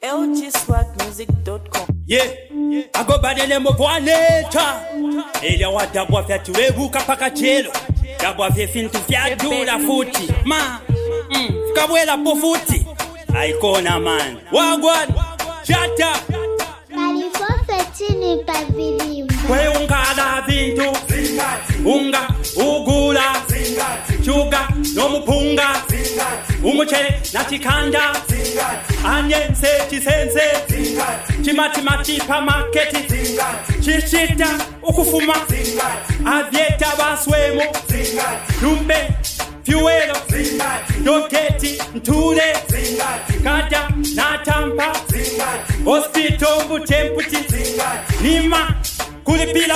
lgswagmusic.com. Yeah, I go by the name of Juanita. Elia wa dabwa vya tuwebuka paka chelo. Dabwa vya fintu vya dula futi. Ma, kabwela po futi. Aikona man. Wagwan, chata. Kalifofetini pavilimu. Kwe unga la vintu. Unga, ugula. Chuga, no mupunga. Umuche, na chikanda. Anyense, chisense. Chimati pa marketi. Chichita, ukufuma. Avieta baswemo. Lumbe, fuelo. Doketi, ntule. Kada, natampa. Hospital, butemputi. Nima, kulipila.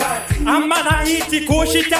Amalaiti, kushita.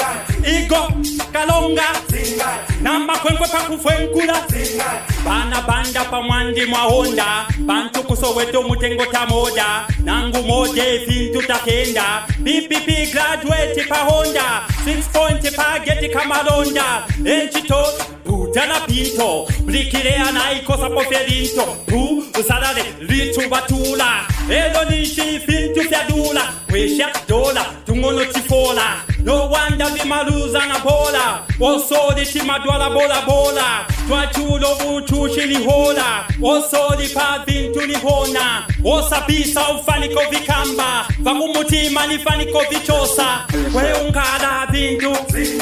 Igo, kalonga. Namba kwenkwe pakufwenkula. Bana banda pa mwandi mwa honda. Bantu kusoweto mutengo tamoda. Nangu moje fintu takenda. PPP graduate pa honda. 6 point pa geti kamalonda. Enchito, putana pito. Blikilea na ikosa poferinto. Usalale, litu batula. Elo nishi fintu fiadula. Wesha dola, tungono tifola. No wonder we maluza na bola. Oso di timadwala bola bola. Twachulo uchushi ni hola. Oso di pa vintu ni hona. Osa pisa ufaniko vikamba. Vakumutima ni faniko vichosa. Kwe unga la vintu.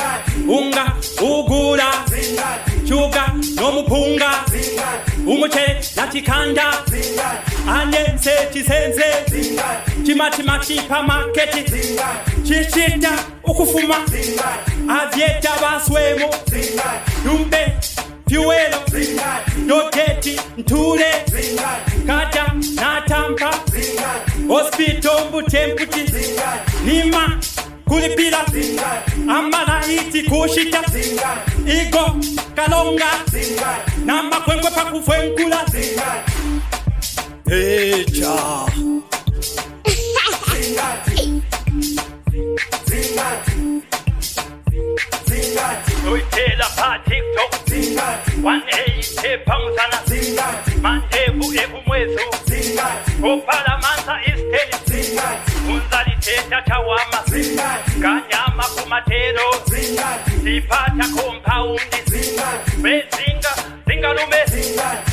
Unga, ugula. Chuga, no mupunga. Umuche, na chikanda. Anyense, chisense. Chimati pa marketi. Chichita, ukufuma. Avieta baswemo. Lumbe, fuelo. Doketi, ntule. Kada, natampa. Hospital, butemputi. Nima, kulipila. Amalaiti, kushita. Igo, kalonga. Namba kwenkwe pakufwenkula. Echa. Uitela pa TikTok. 180 pausana. Mantebu ebu mwezu. Opala mansa isteli. Unzaliteta chawama. Kanyama kumatero. Sipata kompaundi. Bezinga, zinga lume.